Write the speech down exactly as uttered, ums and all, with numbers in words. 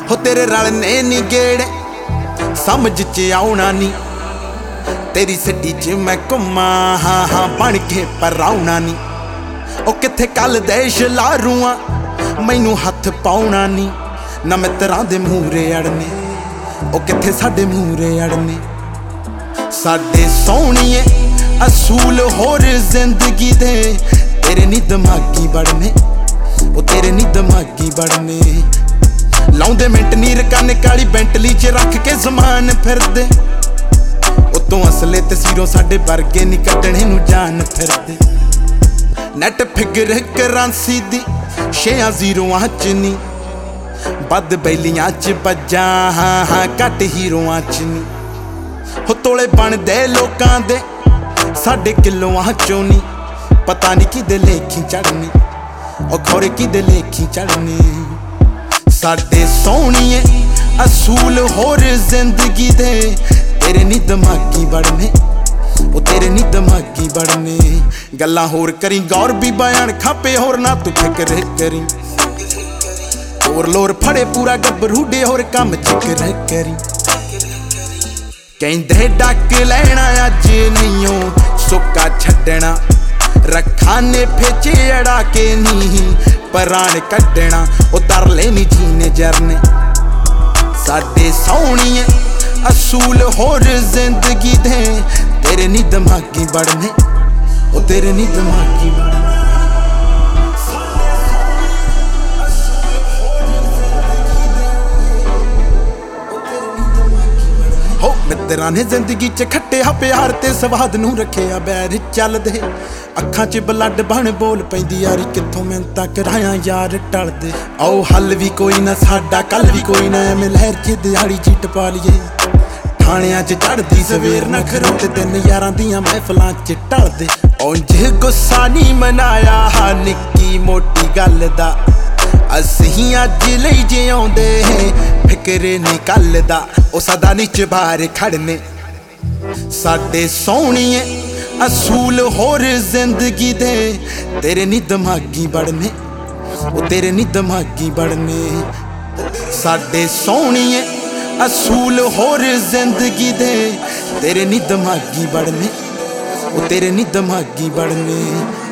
हो तेरे रलने नी गेड़े समझ च आउणा नी, तेरी सिटी च मैं घुम्मा हाँ हाँ बन के पर आउणा नी। ओ किथे कल दे शलारूआ मैनू हथ पाउणा नी, ना मित्रां दे मूहरे अड़ने ओ किथे साडे मूहरे अड़ने। साडे सोहणीए असूल होर जिंदगी दे, तेरे नी दिमागी बड़ने ओ तेरे नी दिमागी बड़ने। लाउंदे मिंट नीर कन काली बेंटली च रख के जमान फिरदे, उतों असले तसीरों साडे वर्गे नी कड्डणे नू जान फिरदे। नैट फिगर करांसी दी छेआं जीरोआं च नी, बद बैलियां च बज्जा हाँ हाँ घट हीरोआं च नी। हो तोले बनदे लोकां दे साडे किलोआं चों नी, पता नी किदे लेखी चढ़ने ओ खौरे किदे लेखी चढ़ने। साडे सोहणीए असूल होर जिंदगी दे, तेरे नी दिमागी बड़ने ओ तेरे नी दिमागी बड़ने। गल्लां होर करी गौर भी बयान खापे होर ना तू फिक्र करी, होर लोर फड़े पूरा गब्बरू डे होर कम जिक्र करी। कहंदे डक लैणा अज नहीं सुक्का छड्डना, रखा ने फेचे अड़ा के नी पराण कड्डना। ओ तरले नी जीने जरने साडे सोहणीए असूल होर जिंदगी दे, तेरे नी दिमागी बड़ने ओ तेरे नी दिमागी बड़ने। हो मित्रां ने जिंदगी च खट्टिया प्यार ते स्वाद नू रखिया बैर चलदे, अखां च ब्लड बन बोल पैंदी यारी कित्थों मिन्नतां कराया यार टलदे। आओ हल भी कोई ना साडा कल भी कोई ना, एवें लहर च दिहाड़ी च टपा लीए। थाणियां च चढ़दी सवेर ना खरोते दिन यारां दियां महफलां च टलदे। उंज गुस्सा नी मनाया हा निक्की मोटी गल दा, असीं अज लई जिउंदे फिक्र नी कल दा। ओ सदा नी चबार खड़ने साडे सोहणीए असूल होर जिंदगी दे, तेरे नी दिमागी बड़ने ओ तेरे नी दिमागी बड़ने। साडे सोहणीए असूल होर जिंदगी दे, तेरे नी दिमागी बड़ने ओ तेरे नी दिमागी बड़ने।